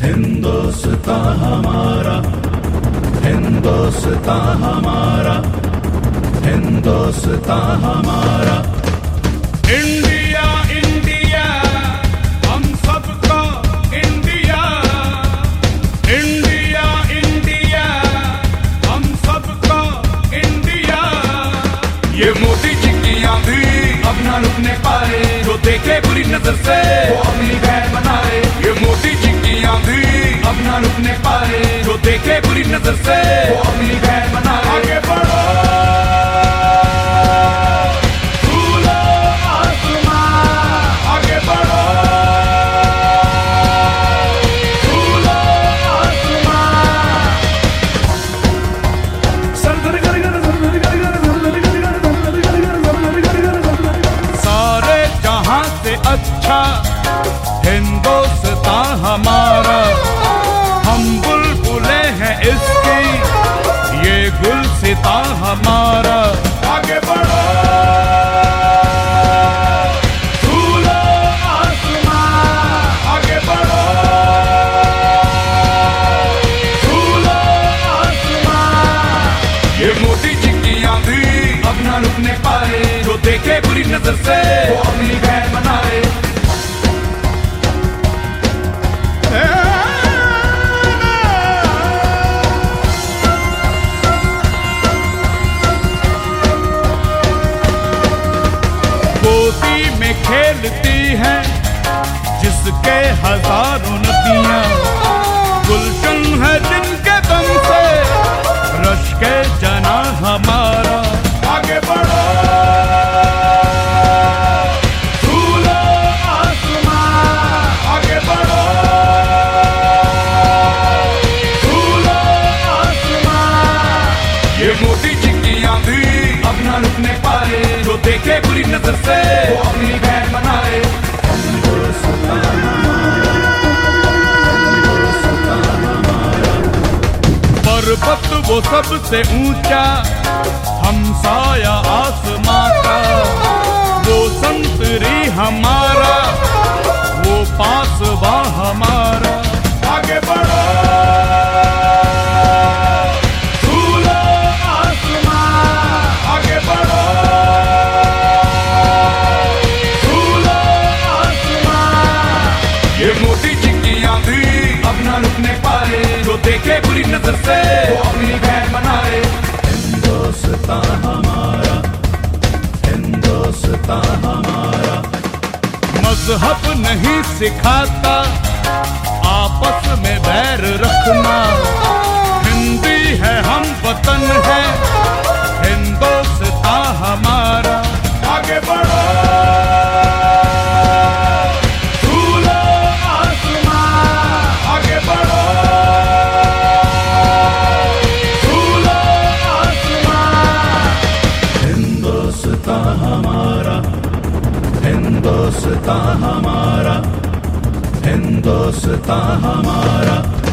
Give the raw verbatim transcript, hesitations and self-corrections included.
हिंदुस्तान हमारा, हिंदुस्तान हमारा, हिंदुस्तान हमारा। इंडिया इंडिया हम सबका इंडिया, इंडिया इंडिया हम सबका इंडिया। ये मोदी जी की आंधी अब ना रुकने पाए, जो देखे बुरी नजर से वो अपनी बहन बनाए। ये मोदी जी की आंधी अब ना रुकने पाए, जो देखे बुरी नजर से वो अपनी बहन बनाए। आगे बढ़ो झूलो आसमां, आगे बढ़ो झूलो आसमां। सारे जहां से अच्छा हिंदुस्तान हमारा, हम बुलबुले हैं इसकी, ये गुलसिता हमारा। आगे बढ़ो झूलो आसमां, आगे बढ़ो झूलो आसमां। ये मोदी जी की आंधी अब ना रुकने पाए, जो देखे बुरी नजर से वो अपनी बहन बनाए। गोदी में खेलती हैं जिसके हजारों नदियां, गुलशन है जिनके दम से रश के जना हमारा। आगे बढ़ो झूलो आसमां, आगे बढ़ो झूलो आसमां। ये मोदी जी की आंधी अब ना रुकने पाए, जो देखे बुरी नजर से वो अपनी बहन बनाए। पर्वत वो सबसे ऊंचा, हमसाया आसमां का, वो संतरी हमारा, वो पासवा हमारा। आगे बढ़ो झूलो आसमां, आगे बढ़ो झूलो आसमां। ये मोदी जी की आंधी अब ना रुकने पाए, जो देखे बुरी नजर से वो अपनी बहन बनाए। हिंदुस्तान हमारा, हिंदुस्तान हमारा। मजहब नहीं सिखाता आपस में बैर रखना, हिंदी है हम वतन है हिंदुस्तान हमारा। आगे बढ़ो झूलो आसमां, आगे बढ़ो झूलो आसमां। हिंदुस्तान हमारा, हिंदुस्तान हमारा, हिंदुस्तान हमारा।